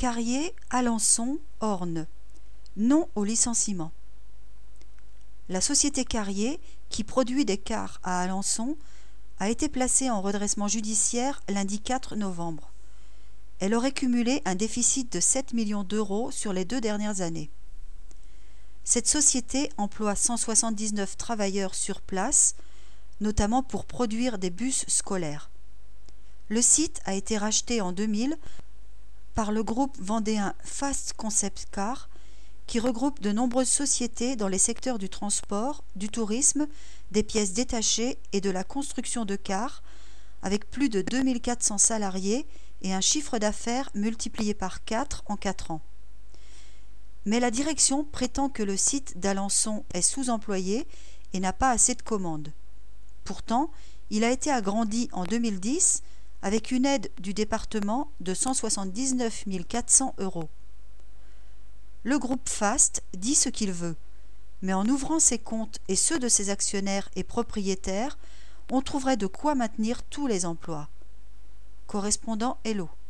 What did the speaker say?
Carrier, Alençon, Orne. Non au licenciement. La société Carrier, qui produit des cars à Alençon, a été placée en redressement judiciaire lundi 4 novembre. Elle aurait cumulé un déficit de 7 millions d'euros sur les 2 dernières années. Cette société emploie 179 travailleurs sur place, notamment pour produire des bus scolaires. Le site a été racheté en 2000 par le groupe vendéen Fast Concept Car, qui regroupe de nombreuses sociétés dans les secteurs du transport, du tourisme, des pièces détachées et de la construction de cars, avec plus de 2400 salariés et un chiffre d'affaires multiplié par 4 en 4 ans. Mais la direction prétend que le site d'Alençon est sous-employé et n'a pas assez de commandes. Pourtant, il a été agrandi en 2010 avec une aide du département de 179 400 €. Le groupe Fast dit ce qu'il veut, mais en ouvrant ses comptes et ceux de ses actionnaires et propriétaires, on trouverait de quoi maintenir tous les emplois. Correspondant Hello.